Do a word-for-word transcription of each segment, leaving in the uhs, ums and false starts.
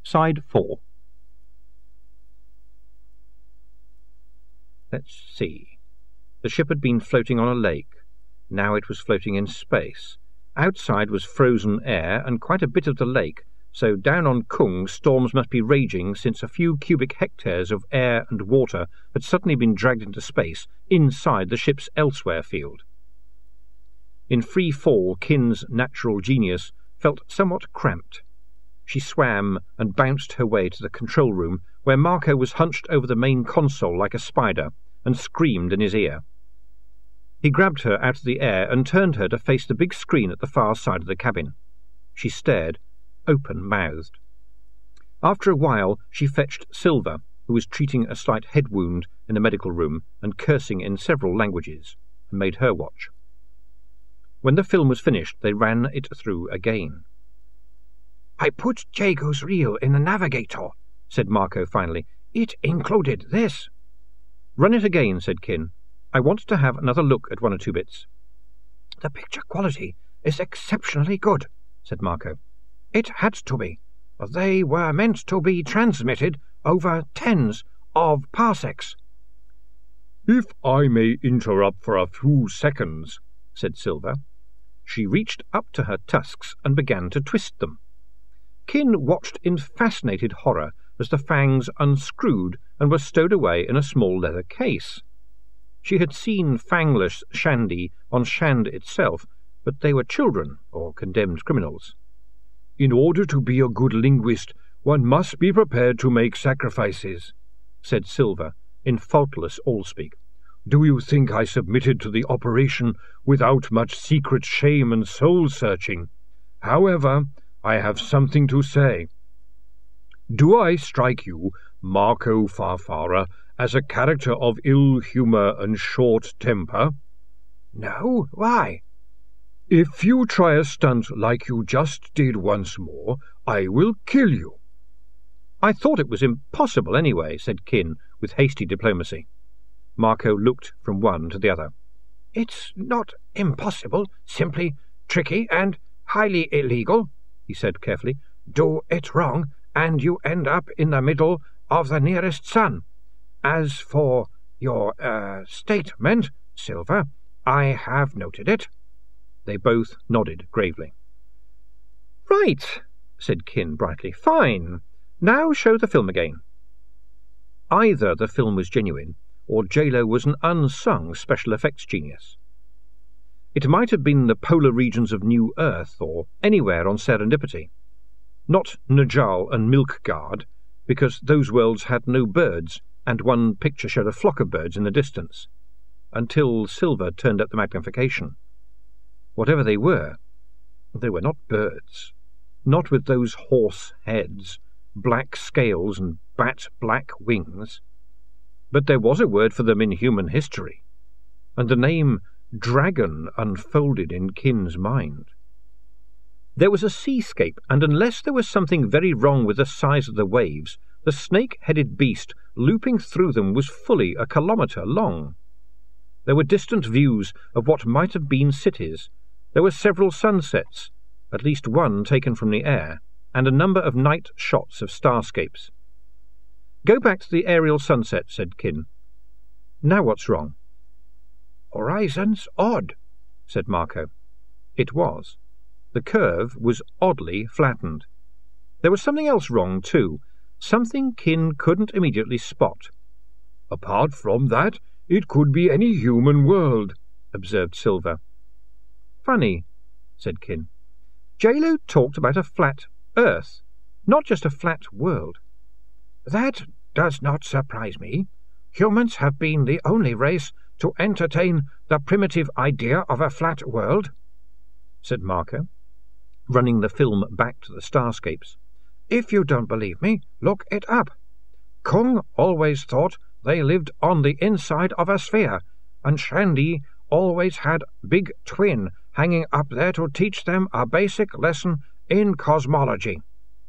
Side four. Let's see. The ship had been floating on a lake. Now it was floating in space. Outside was frozen air and quite a bit of the lake, so down on Kung storms must be raging since a few cubic hectares of air and water had suddenly been dragged into space inside the ship's elsewhere field. In free fall, Kin's natural genius felt somewhat cramped. She swam and bounced her way to the control room, where Marco was hunched over the main console like a spider and screamed in his ear. He grabbed her out of the air and turned her to face the big screen at the far side of the cabin. She stared, open-mouthed. After a while she fetched Silver, who was treating a slight head wound in the medical room and cursing in several languages, and made her watch. When the film was finished, they ran it through again. "I put Jago's reel in the navigator," said Marco finally. "It included this." "Run it again," said Kin. "I want to have another look at one or two bits." "The picture quality is exceptionally good," said Marco. "It had to be. They were meant to be transmitted over tens of parsecs." "If I may interrupt for a few seconds," said Silver. She reached up to her tusks and began to twist them. Kin watched in fascinated horror as the fangs unscrewed and were stowed away in a small leather case. She had seen fangless Shandy on Shand itself, but they were children or condemned criminals. "In order to be a good linguist, one must be prepared to make sacrifices," said Silver in faultless Allspeak. "Do you think I submitted to the operation without much secret shame and soul-searching? However, I have something to say. Do I strike you, Marco Farfara, as a character of ill humour and short temper?" "No, why?" "If you try a stunt like you just did once more, I will kill you." "I thought it was impossible anyway," said Kin with hasty diplomacy. Marco looked from one to the other. "It's not impossible, simply tricky and highly illegal," he said carefully. "Do it wrong, and you end up in the middle of the nearest sun. As for your, uh, statement, Silver, I have noted it." They both nodded gravely. "Right," said Kin brightly. "Fine. Now show the film again." Either the film was genuine, or J-Lo was an unsung special effects genius. It might have been the polar regions of New Earth, or anywhere on Serendipity. Not Najal and Milkguard, because those worlds had no birds, and one picture showed a flock of birds in the distance, until Silver turned up the magnification. Whatever they were, they were not birds, not with those horse heads, black scales and bat-black wings. But there was a word for them in human history, and the name dragon unfolded in Kin's mind. There was a seascape, and unless there was something very wrong with the size of the waves, the snake-headed beast looping through them was fully a kilometre long. There were distant views of what might have been cities. There were several sunsets, at least one taken from the air, and a number of night shots of starscapes. "Go back to the aerial sunset," said Kin. "Now what's wrong?" "Horizon's odd," said Marco. It was. The curve was oddly flattened. There was something else wrong, too, something Kin couldn't immediately spot. "Apart from that, it could be any human world," observed Silver. "Funny," said Kin. "J-Lo talked about a flat Earth, not just a flat world." "That does not surprise me. Humans have been the only race to entertain the primitive idea of a flat world," said Marco, running the film back to the starscapes. "If you don't believe me, look it up. Kung always thought they lived on the inside of a sphere, and Shandy always had Big Twin hanging up there to teach them a basic lesson in cosmology."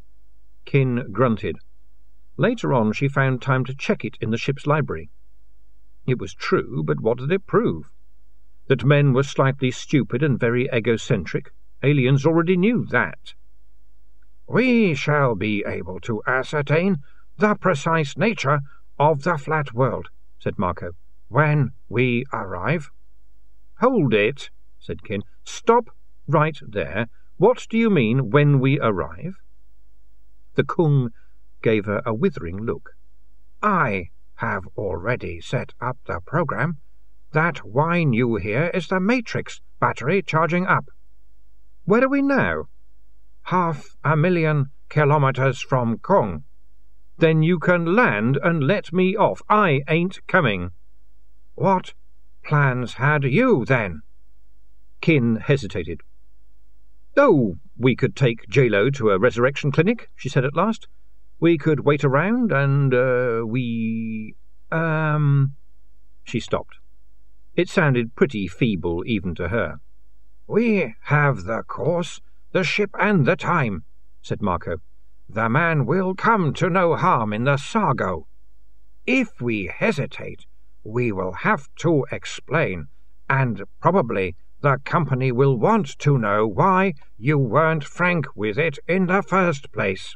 Kin grunted. Later on she found time to check it in the ship's library. It was true, but what did it prove? That men were slightly stupid and very egocentric? Aliens already knew that. we shall be able to ascertain the precise nature of the flat world," said Marco, "when we arrive." "Hold it," said Kin. "Stop right there. What do you mean, when we arrive?" The Kung gave her a withering look. "I have already set up the program. That wine you hear is the Matrix battery charging up." "Where are we now?" "Half a million kilometers from Kung." "Then you can land and let me off. I ain't coming." "What plans had you, then?" Kin hesitated. "Oh, we could take J-Lo to a resurrection clinic," she said at last. "We could wait around and, uh, we... um... She stopped. It sounded pretty feeble even to her. "We have the course, the ship and the time," said Marco. "The man will come to no harm in the Sargo. If we hesitate, we will have to explain, and probably the company will want to know why you weren't frank with it in the first place."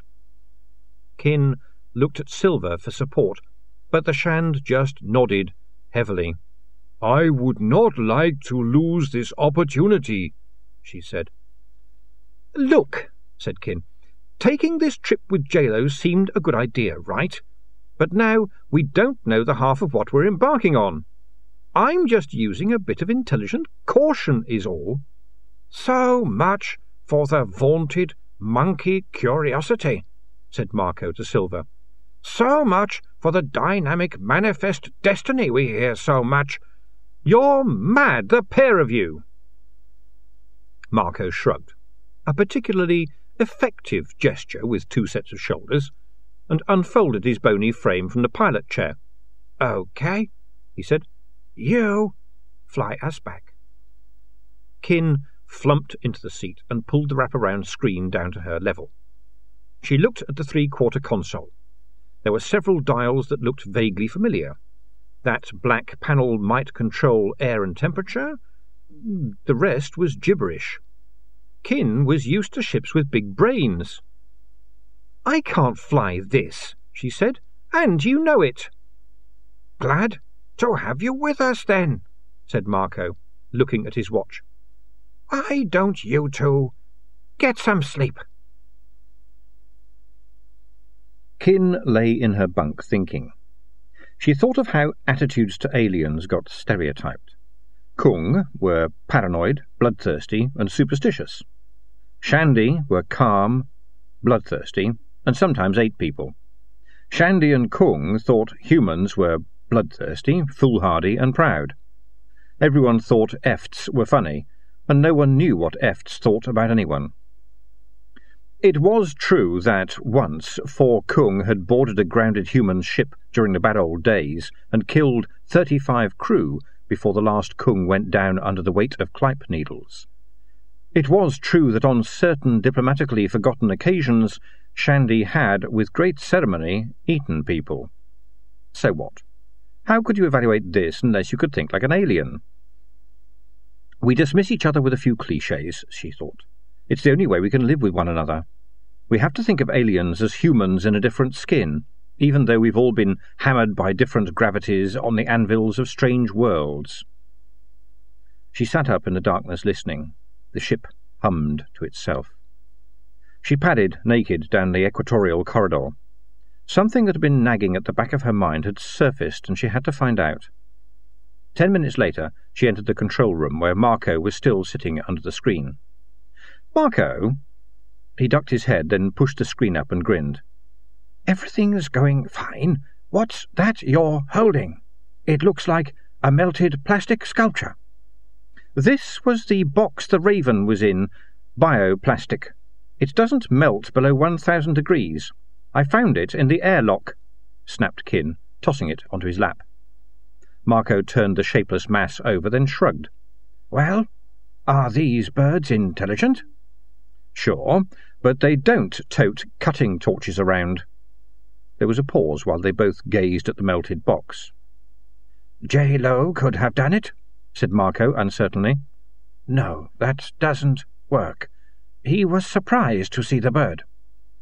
Kin looked at Silver for support, but the Shand just nodded heavily. "I would not like to lose this opportunity," she said. "Look," said Kin, "taking this trip with J-Lo seemed a good idea, right? But now we don't know the half of what we're embarking on. I'm just using a bit of intelligent caution is all." "So much for the vaunted monkey curiosity," said Marco to Silver. "So much for the dynamic manifest destiny we hear so much. You're mad, the pair of you." Marco shrugged, a particularly effective gesture with two sets of shoulders, and unfolded his bony frame from the pilot chair. "Okay," he said. "You fly us back." Kin flumped into the seat and pulled the wraparound screen down to her level. She looked at the three-quarter console. There were several dials that looked vaguely familiar. That black panel might control air and temperature. The rest was gibberish. Kin was used to ships with big brains. "I can't fly this," she said, "and you know it." "Glad to have you with us, then," said Marco, looking at his watch. "Why don't you two get some sleep?" Kin lay in her bunk thinking. She thought of how attitudes to aliens got stereotyped. Kung were paranoid, bloodthirsty, and superstitious. Shandy were calm, bloodthirsty, and sometimes ate people. Shandy and Kung thought humans were bloodthirsty, foolhardy, and proud. Everyone thought Efts were funny, and no one knew what Efts thought about anyone. It was true that once four Kung had boarded a grounded human ship during the bad old days and killed thirty-five crew before the last Kung went down under the weight of Clype needles. It was true that on certain diplomatically forgotten occasions Shandy had, with great ceremony, eaten people. So what? How could you evaluate this unless you could think like an alien? We dismiss each other with a few clichés, she thought. It's the only way we can live with one another. We have to think of aliens as humans in a different skin, even though we've all been hammered by different gravities on the anvils of strange worlds. She sat up in the darkness listening. The ship hummed to itself. She padded naked down the equatorial corridor. Something that had been nagging at the back of her mind had surfaced, and she had to find out. Ten minutes later, she entered the control room, where Marco was still sitting under the screen. "Marco?" He ducked his head, then pushed the screen up and grinned. "Everything's going fine. What's that you're holding? It looks like a melted plastic sculpture." "This was the box the Raven was in, bioplastic. It doesn't melt below one thousand degrees. I found it in the airlock," snapped Kin, tossing it onto his lap. Marco turned the shapeless mass over, then shrugged. "Well, are these birds intelligent?" "Sure, but they don't tote cutting torches around." There was a pause while they both gazed at the melted box. "J-Lo could have done it," said Marco uncertainly. "No, that doesn't work. He was surprised to see the bird."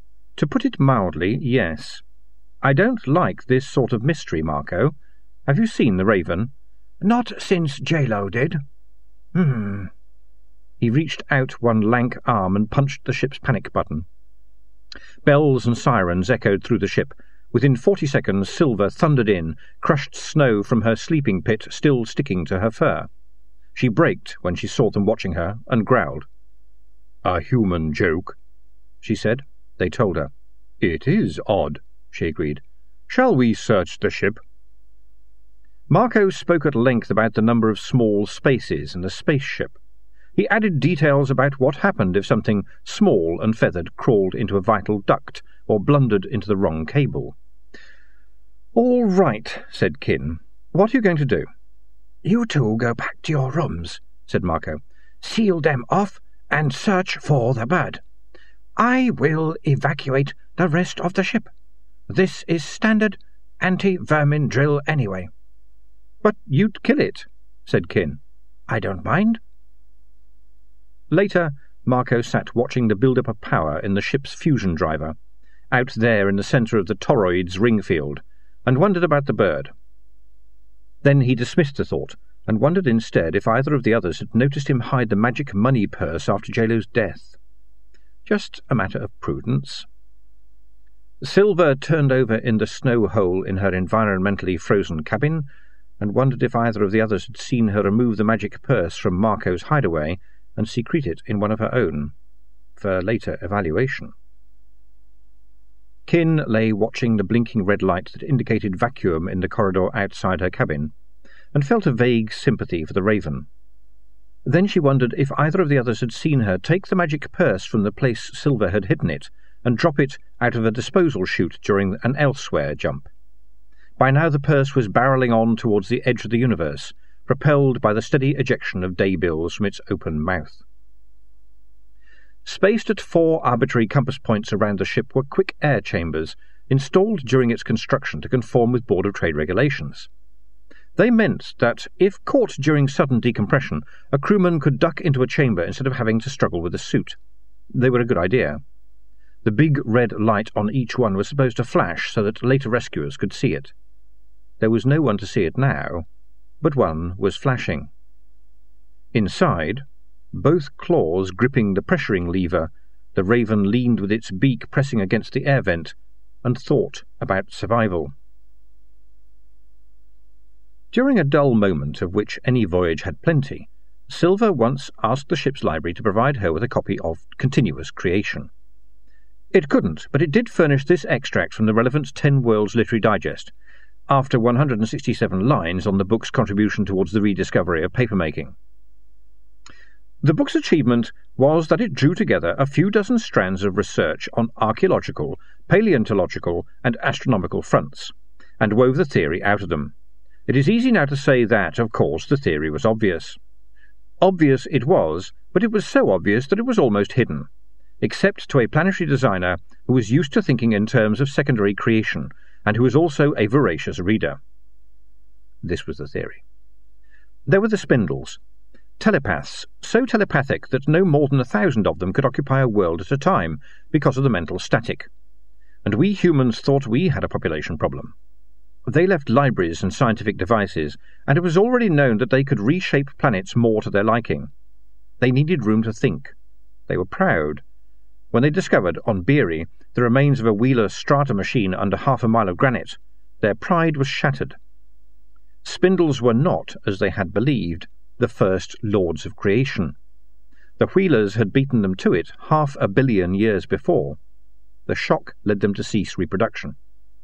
To put it mildly, yes. I don't like this sort of mystery, Marco. Have you seen the Raven? Not since J-Lo did. Hmm. He reached out one lank arm and punched the ship's panic button. Bells and sirens echoed through the ship. Within forty seconds, Silver thundered in, crushed snow from her sleeping pit still sticking to her fur. She braked when she saw them watching her, and growled. "A human joke," she said. They told her. "It is odd," she agreed. "Shall we search the ship?" Marco spoke at length about the number of small spaces in the spaceship. He added details about what happened if something small and feathered crawled into a vital duct or blundered into the wrong cable. "All right," said Kin. "What are you going to do?" "You two go back to your rooms," said Marco. "Seal them off and search for the bird. I will evacuate the rest of the ship. This is standard anti-vermin drill anyway." "But you'd kill it," said Kin. "I don't mind." Later, Marco sat watching the build-up of power in the ship's fusion driver, out there in the centre of the toroid's ring field, and wondered about the bird. Then he dismissed the thought, and wondered instead if either of the others had noticed him hide the magic money purse after J-Lo's death. Just a matter of prudence. Silver turned over in the snow hole in her environmentally frozen cabin, and wondered if either of the others had seen her remove the magic purse from Marco's hideaway and secrete it in one of her own, for later evaluation. Kin lay watching the blinking red light that indicated vacuum in the corridor outside her cabin, and felt a vague sympathy for the Raven. Then she wondered if either of the others had seen her take the magic purse from the place Silver had hidden it and drop it out of a disposal chute during an elsewhere jump. By now the purse was barrelling on towards the edge of the universe, propelled by the steady ejection of daybills from its open mouth. Spaced at four arbitrary compass points around the ship were quick air chambers, installed during its construction to conform with Board of Trade regulations. They meant that, if caught during sudden decompression, a crewman could duck into a chamber instead of having to struggle with a suit. They were a good idea. The big red light on each one was supposed to flash so that later rescuers could see it. There was no one to see it now, but one was flashing. Inside, both claws gripping the pressuring lever, the Raven leaned with its beak pressing against the air vent, and thought about survival. During a dull moment, of which any voyage had plenty, Silver once asked the ship's library to provide her with a copy of Continuous Creation. It couldn't, but it did furnish this extract from the relevant Ten Worlds Literary Digest, after one hundred sixty-seven lines on the book's contribution towards the rediscovery of papermaking. The book's achievement was that it drew together a few dozen strands of research on archaeological, paleontological, and astronomical fronts, and wove the theory out of them. It is easy now to say that, of course, the theory was obvious. Obvious it was, but it was so obvious that it was almost hidden, except to a planetary designer who was used to thinking in terms of secondary creation, and who was also a voracious reader. This was the theory. There were the spindles, telepaths, so telepathic that no more than a thousand of them could occupy a world at a time because of the mental static. And we humans thought we had a population problem. They left libraries and scientific devices, and it was already known that they could reshape planets more to their liking. They needed room to think. They were proud. When they discovered, on Beery, the remains of a Wheeler strata machine under half a mile of granite, their pride was shattered. Spindles were not, as they had believed, the first lords of creation. The Wheelers had beaten them to it half a billion years before. The shock led them to cease reproduction.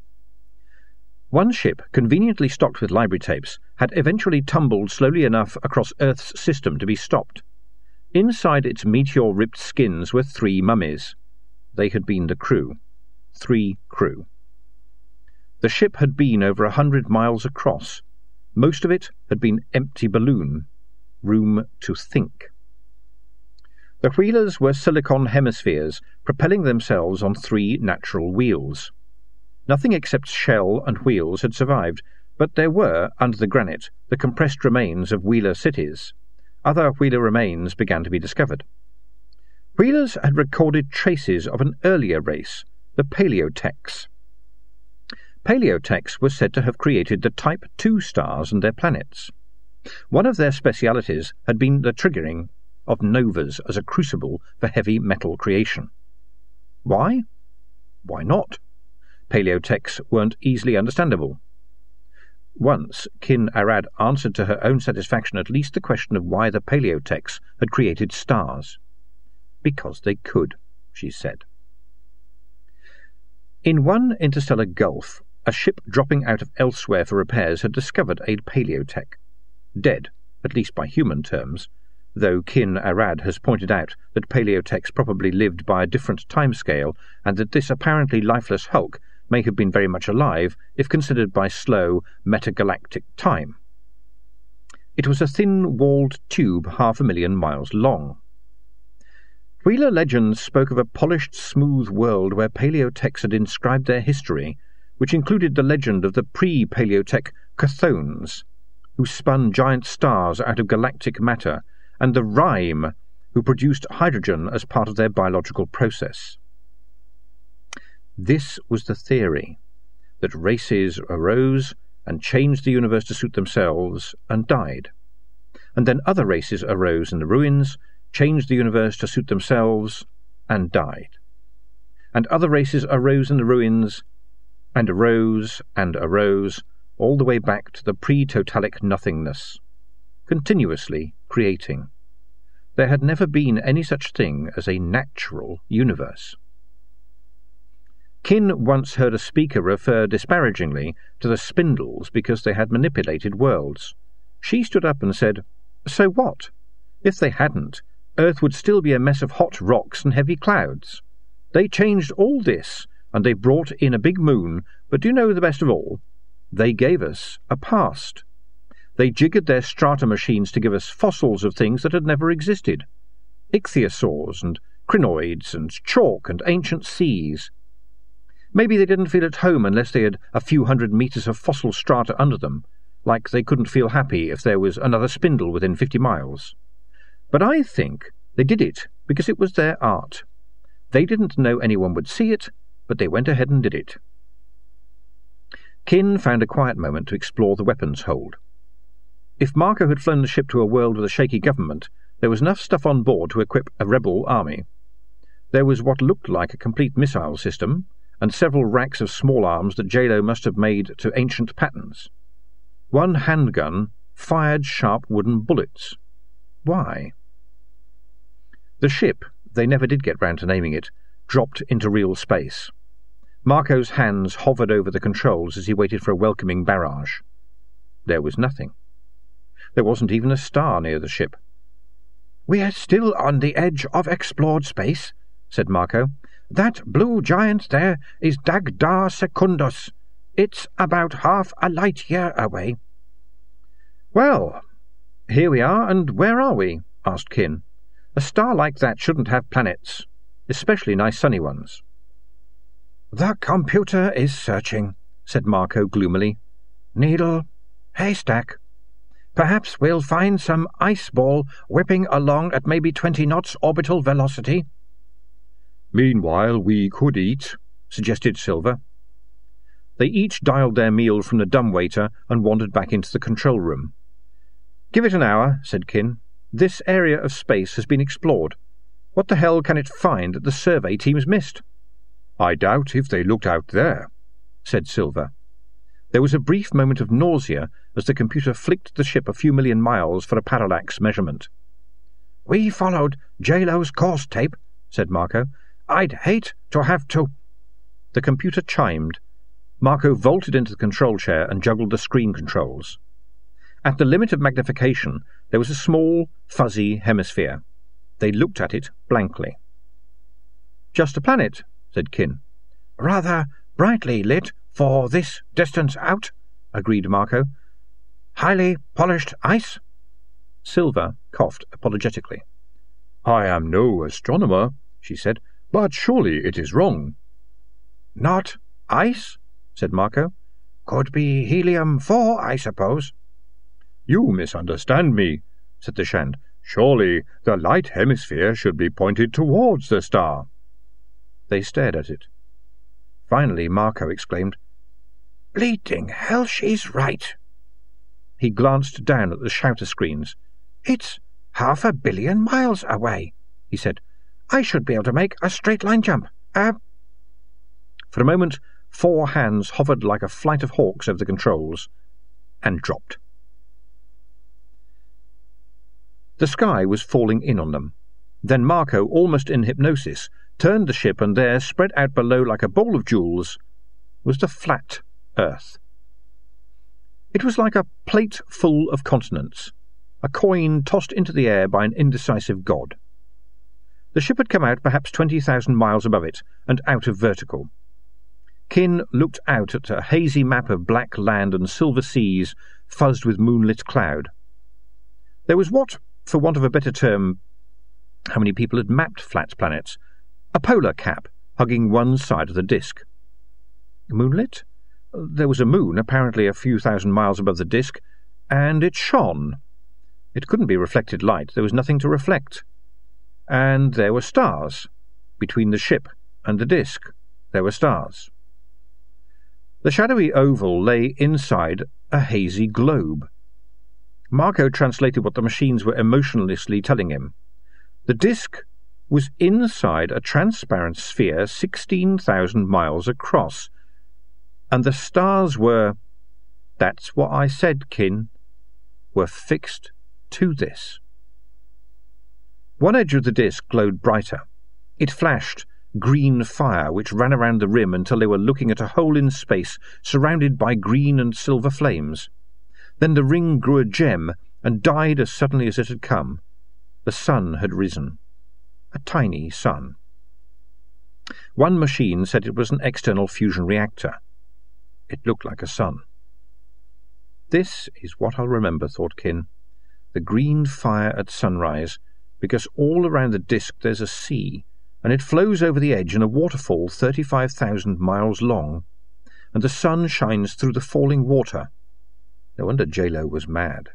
One ship, conveniently stocked with library tapes, had eventually tumbled slowly enough across Earth's system to be stopped. Inside its meteor-ripped skins were three mummies. They had been the crew. Three crew. The ship had been over a hundred miles across. Most of it had been empty balloon. Room to think. The Wheelers were silicon hemispheres, propelling themselves on three natural wheels. Nothing except shell and wheels had survived, but there were, under the granite, the compressed remains of Wheeler cities. Other Wheeler remains began to be discovered. Wheelers had recorded traces of an earlier race, the Paleotecs. Paleotecs was said to have created the Type two stars and their planets. One of their specialities had been the triggering of novas as a crucible for heavy metal creation. Why? Why not? Paleotecs weren't easily understandable. Once, Kin Arad answered to her own satisfaction at least the question of why the Paleotecs had created stars. Because they could, she said. In one interstellar gulf, a ship dropping out of elsewhere for repairs had discovered a Paleotech. Dead, at least by human terms, though Kin Arad has pointed out that Paleotecs probably lived by a different timescale and that this apparently lifeless hulk may have been very much alive if considered by slow, metagalactic time. It was a thin-walled tube half a million miles long. Wheeler legends spoke of a polished, smooth world where Paleotecs had inscribed their history, which included the legend of the pre-Paleotech Chthonians, who spun giant stars out of galactic matter, and the Rime, who produced hydrogen as part of their biological process. This was the theory, that races arose and changed the universe to suit themselves and died, and then other races arose in the ruins, changed the universe to suit themselves and died, and other races arose in the ruins and arose and arose all the way back to the pre-totalic nothingness, continuously creating. There had never been any such thing as a natural universe. Kin once heard a speaker refer disparagingly to the spindles because they had manipulated worlds. She stood up and said, "So what? If they hadn't, Earth would still be a mess of hot rocks and heavy clouds. They changed all this, and they brought in a big moon, but do you know the best of all? They gave us a past. They jiggered their strata machines to give us fossils of things that had never existed. Ichthyosaurs and crinoids and chalk and ancient seas. Maybe they didn't feel at home unless they had a few hundred metres of fossil strata under them, like they couldn't feel happy if there was another spindle within fifty miles. But I think they did it because it was their art. They didn't know anyone would see it, but they went ahead and did it." Kin found a quiet moment to explore the weapons hold. If Marco had flown the ship to a world with a shaky government, there was enough stuff on board to equip a rebel army. There was what looked like a complete missile system, and several racks of small arms that J Lo must have made to ancient patterns. One handgun fired sharp wooden bullets. Why? The ship, they never did get round to naming it, dropped into real space. Marco's hands hovered over the controls as he waited for a welcoming barrage. There was nothing. There wasn't even a star near the ship. "We're still on the edge of explored space," said Marco. "That blue giant there is Dagda Secundus. It's about half a light-year away." "Well, here we are, and where are we?" asked Kin. "A star like that shouldn't have planets, especially nice sunny ones." "The computer is searching," said Marco gloomily. "Needle, haystack. Perhaps we'll find some ice ball whipping along at maybe twenty knots orbital velocity." "Meanwhile we could eat," suggested Silver. They each dialed their meal from the dumbwaiter and wandered back into the control room. "Give it an hour," said Kin. "This area of space has been explored. What the hell can it find that the survey team's missed?" "I doubt if they looked out there," said Silver. There was a brief moment of nausea as the computer flicked the ship a few million miles for a parallax measurement. "We followed J Lo's course tape," said Marco. "I'd hate to have to—" The computer chimed. Marco vaulted into the control chair and juggled the screen controls. At the limit of magnification, there was a small, fuzzy hemisphere. They looked at it blankly. "Just a planet," said Kin. "Rather brightly lit for this distance out," agreed Marco. "Highly polished ice?" Silver coughed apologetically. "I am no astronomer," she said, "but surely it is wrong." "Not ice?" said Marco. "Could be helium four, I suppose." "You misunderstand me," said the Shand. "Surely the light hemisphere should be pointed towards the star." They stared at it. Finally, Marco exclaimed, "Bleeding hell, she's right." He glanced down at the shouter screens. "It's half a billion miles away," he said. "I should be able to make a straight-line jump. Uh... For a moment, four hands hovered like a flight of hawks over the controls, and dropped. The sky was falling in on them. Then Marco, almost in hypnosis, turned the ship, and there, spread out below like a bowl of jewels, was the flat Earth. It was like a plate full of continents, a coin tossed into the air by an indecisive god. The ship had come out perhaps twenty thousand miles above it, and out of vertical. Kin looked out at a hazy map of black land and silver seas fuzzed with moonlit cloud. There was what, for want of a better term, how many people had mapped flat planets? A polar cap hugging one side of the disk. Moonlit? There was a moon, apparently a few thousand miles above the disk, and it shone. It couldn't be reflected light. There was nothing to reflect. And there were stars. Between the ship and the disk, there were stars. The shadowy oval lay inside a hazy globe. Marco translated what the machines were emotionlessly telling him. The disk was inside a transparent sphere sixteen thousand miles across, and the stars were, that's what I said, Kin, were fixed to this. One edge of the disk glowed brighter. It flashed green fire which ran around the rim until they were looking at a hole in space surrounded by green and silver flames. Then the ring grew a gem and died as suddenly as it had come. The sun had risen. A tiny sun. One machine said it was an external fusion reactor. It looked like a sun. This is what I'll remember, thought Kin. The green fire at sunrise, because all around the disk there's a sea, and it flows over the edge in a waterfall thirty-five thousand miles long, and the sun shines through the falling water. No wonder J-Lo was mad.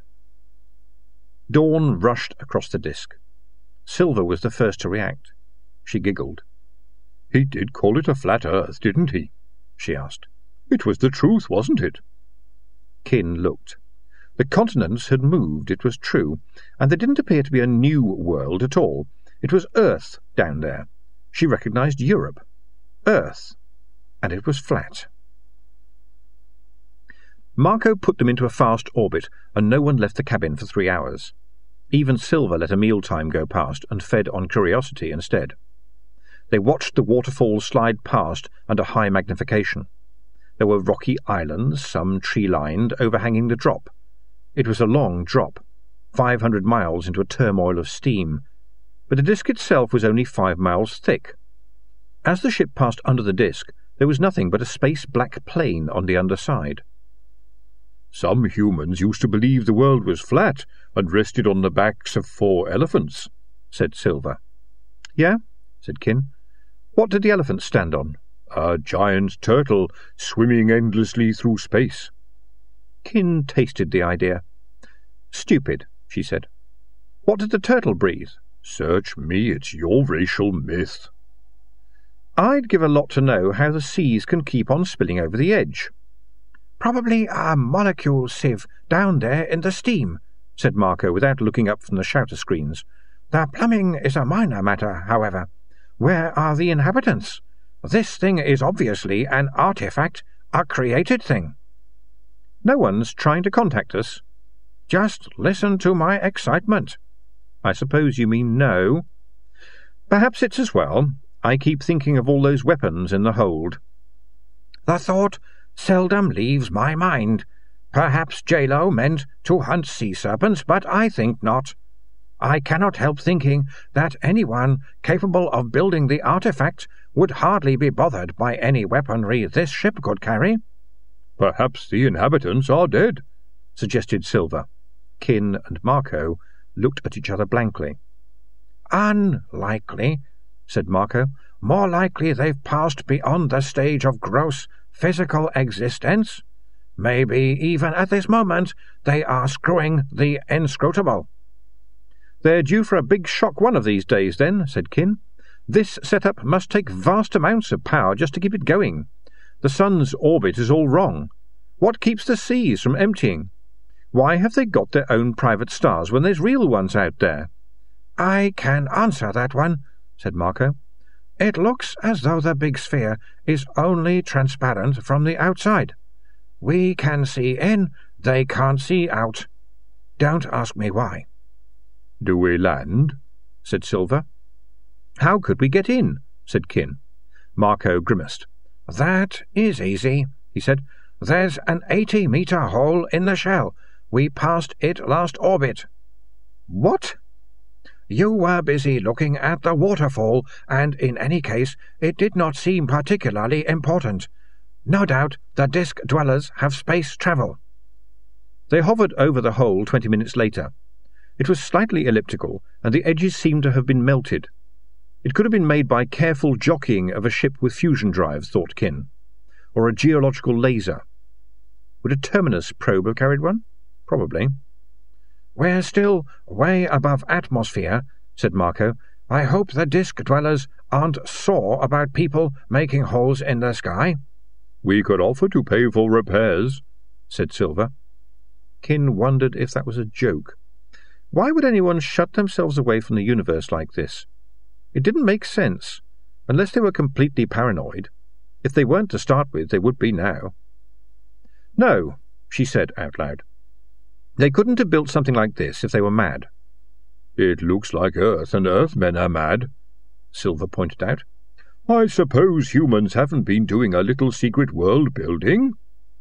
Dawn rushed across the disk. Silver was the first to react. She giggled. "He did call it a flat Earth, didn't he?" she asked. "It was the truth, wasn't it?" Kin looked. The continents had moved, it was true, and there didn't appear to be a new world at all. It was Earth down there. She recognized Europe. Earth. And it was flat. Marco put them into a fast orbit, and no one left the cabin for three hours. Even Silver let a mealtime go past and fed on curiosity instead. They watched the waterfall slide past under high magnification. There were rocky islands, some tree-lined, overhanging the drop. It was a long drop, five hundred miles into a turmoil of steam, but the disk itself was only five miles thick. As the ship passed under the disk, there was nothing but a space-black plain on the underside. "Some humans used to believe the world was flat and rested on the backs of four elephants," said Silver. "Yeah?" said Kin. "What did the elephants stand on?" "A giant turtle swimming endlessly through space." Kin tasted the idea. "Stupid," she said. "What did the turtle breathe?" "Search me, it's your racial myth." "I'd give a lot to know how the seas can keep on spilling over the edge." "Probably a molecule sieve down there in the steam," said Marco without looking up from the shouter screens. "The plumbing is a minor matter, however. Where are the inhabitants? This thing is obviously an artifact, a created thing." "No one's trying to contact us." "Just listen to my excitement." "I suppose you mean no." "Perhaps it's as well. I keep thinking of all those weapons in the hold." "The thought seldom leaves my mind. Perhaps J-Lo meant to hunt sea serpents, but I think not. I cannot help thinking that anyone capable of building the artifact would hardly be bothered by any weaponry this ship could carry." "Perhaps the inhabitants are dead," suggested Silver. Kin and Marco looked at each other blankly. "Unlikely," said Marco. "More likely they've passed beyond the stage of gross physical existence. Maybe even at this moment they are screwing the inscrutable." "They're due for a big shock one of these days, then," said Kin. "This setup must take vast amounts of power just to keep it going. The sun's orbit is all wrong. What keeps the seas from emptying? Why have they got their own private stars when there's real ones out there?" "I can answer that one," said Marco. "It looks as though the big sphere is only transparent from the outside. We can see in, they can't see out. Don't ask me why." "Do we land?" said Silver. "How could we get in?" said Kin. Marco grimaced. "That is easy," he said. "There's an eighty-metre hole in the shell. We passed it last orbit." "What?" "You were busy looking at the waterfall, and in any case it did not seem particularly important. No doubt the disk dwellers have space travel." They hovered over the hole twenty minutes later. It was slightly elliptical, and the edges seemed to have been melted. It could have been made by careful jockeying of a ship with fusion drives, thought Kin, or a geological laser. Would a Terminus probe have carried one? Probably. "We're still way above atmosphere," said Marco. "I hope the disk dwellers aren't sore about people making holes in the sky." "We could offer to pay for repairs," said Silver. Kin wondered if that was a joke. Why would anyone shut themselves away from the universe like this? It didn't make sense, unless they were completely paranoid. If they weren't to start with, they would be now. "No," she said out loud. "They couldn't have built something like this if they were mad." "It looks like Earth and Earthmen are mad," Silver pointed out. "I suppose humans haven't been doing a little secret world building?"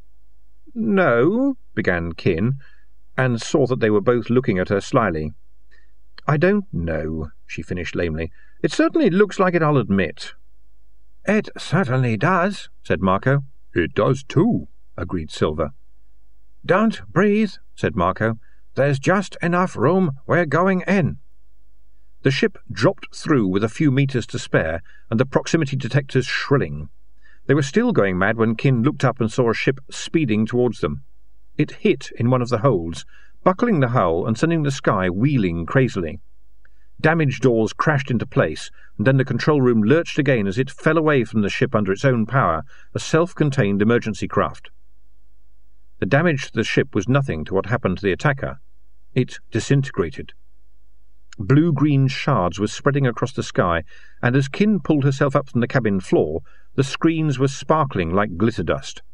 "No," began Kin, and saw that they were both looking at her slyly. "I don't know," she finished lamely. "It certainly looks like it, I'll admit." "It certainly does," said Marco. "It does too," agreed Silver. "Don't breathe," said Marco. "There's just enough room. We're going in." The ship dropped through with a few metres to spare, and the proximity detectors shrilling. They were still going mad when Kin looked up and saw a ship speeding towards them. It hit in one of the holds, buckling the hull and sending the sky wheeling crazily. Damage doors crashed into place, and then the control room lurched again as it fell away from the ship under its own power, a self-contained emergency craft. The damage to the ship was nothing to what happened to the attacker. It disintegrated. Blue-green shards were spreading across the sky, and as Kin pulled herself up from the cabin floor, the screens were sparkling like glitter dust.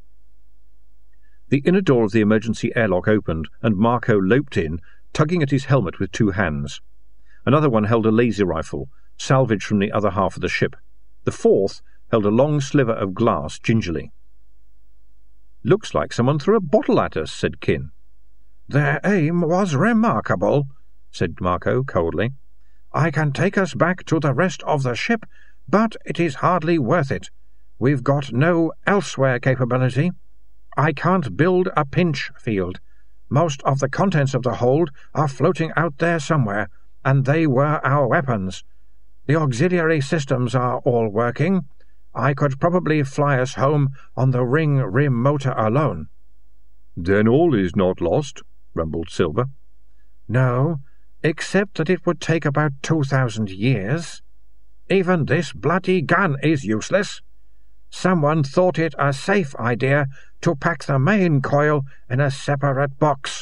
The inner door of the emergency airlock opened, and Marco loped in, tugging at his helmet with two hands. Another one held a laser rifle, salvaged from the other half of the ship. The fourth held a long sliver of glass gingerly. "Looks like someone threw a bottle at us," said Kin. "Their aim was remarkable," said Marco coldly. "I can take us back to the rest of the ship, but it is hardly worth it. We've got no elsewhere capability. I can't build a pinch field. Most of the contents of the hold are floating out there somewhere, and they were our weapons. The auxiliary systems are all working. I could probably fly us home on the Ring Rim motor alone." "Then all is not lost," rumbled Silver. "No, except that it would take about two thousand years. Even this bloody gun is useless. Someone thought it a safe idea to pack the main coil in a separate box."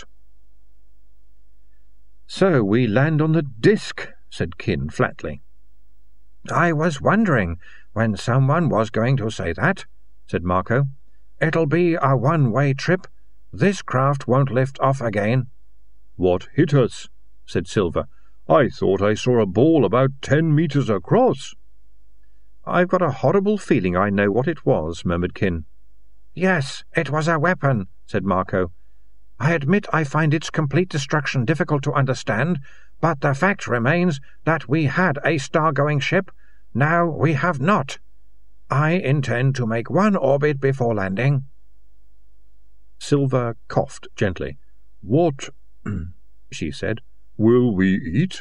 "So we land on the disk," said Kin flatly. "I was wondering when someone was going to say that," said Marco. "It'll be a one-way trip. This craft won't lift off again." "What hit us?" said Silver. "I thought I saw a ball about ten metres across." "I've got a horrible feeling I know what it was," murmured Kin. "Yes, it was a weapon," said Marco. "I admit I find its complete destruction difficult to understand, but the fact remains that we had a star-going ship. Now we have not. I intend to make one orbit before landing." Silver coughed gently. "What," she said, "will we eat?"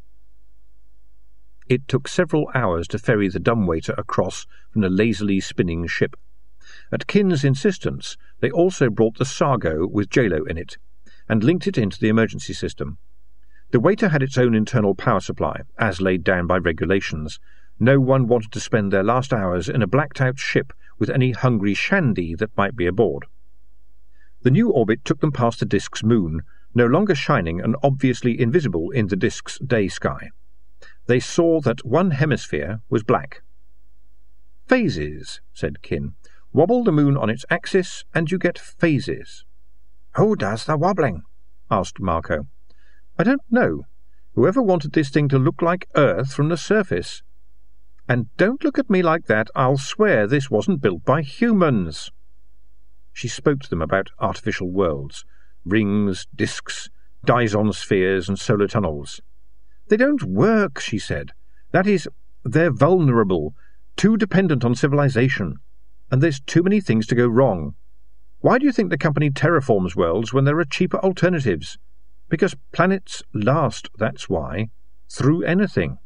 It took several hours to ferry the dumbwaiter across from the lazily spinning ship. At Kin's insistence, they also brought the Sargo with J-Lo in it, and linked it into the emergency system. The waiter had its own internal power supply, as laid down by regulations. No one wanted to spend their last hours in a blacked-out ship with any hungry shandy that might be aboard. The new orbit took them past the disk's moon, no longer shining and obviously invisible in the disk's day sky. They saw that one hemisphere was black. "Phases," said Kin. "Wobble the moon on its axis, and you get phases." "Who does the wobbling?" asked Marco. "I don't know. Whoever wanted this thing to look like Earth from the surface. And don't look at me like that. I'll swear this wasn't built by humans." She spoke to them about artificial worlds, rings, disks, Dyson spheres, and solar tunnels. "They don't work," she said. "That is, they're vulnerable, too dependent on civilization, and there's too many things to go wrong. Why do you think the company terraforms worlds when there are cheaper alternatives? Because planets last, that's why, through anything.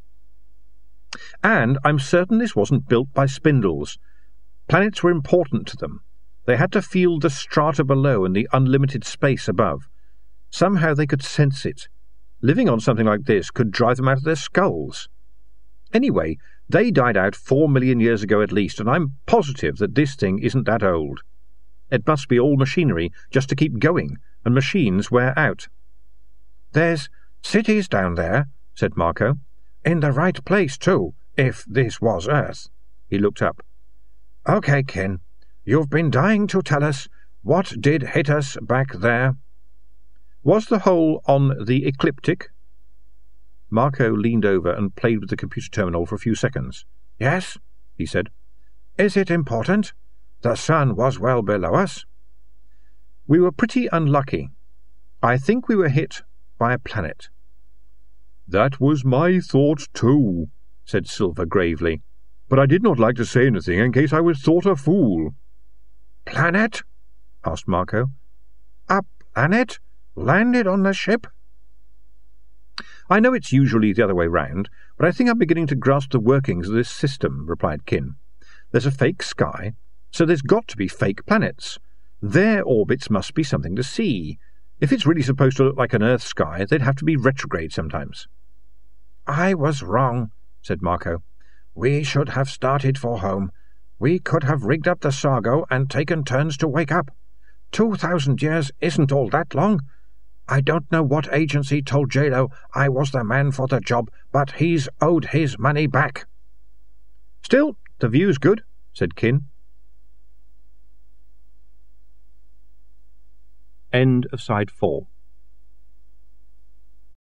And I'm certain this wasn't built by spindles. Planets were important to them. They had to feel the strata below and the unlimited space above. Somehow they could sense it. Living on something like this could drive them out of their skulls. Anyway, they died out four million years ago at least, and I'm positive that this thing isn't that old. It must be all machinery just to keep going, and machines wear out." "There's cities down there," said Marco. "In the right place, too, if this was Earth." He looked up. "OK, Kin, you've been dying to tell us what did hit us back there." "Was the hole on the ecliptic?" Marco leaned over and played with the computer terminal for a few seconds. "Yes," he said. "Is it important? The sun was well below us." "We were pretty unlucky. I think we were hit by a planet." "That was my thought too," said Silver gravely, "but I did not like to say anything in case I was thought a fool." "Planet?" asked Marco. "A planet? Landed on the ship?" "I know it's usually the other way round, but I think I'm beginning to grasp the workings of this system," replied Kin. "There's a fake sky, so there's got to be fake planets. Their orbits must be something to see. If it's really supposed to look like an Earth sky, they'd have to be retrograde sometimes." "I was wrong," said Marco. "We should have started for home. We could have rigged up the Sargo and taken turns to wake up. Two thousand years isn't all that long. I don't know what agency told J-Lo I was the man for the job, but he's owed his money back." "Still, the view's good," said Kin. End of side four.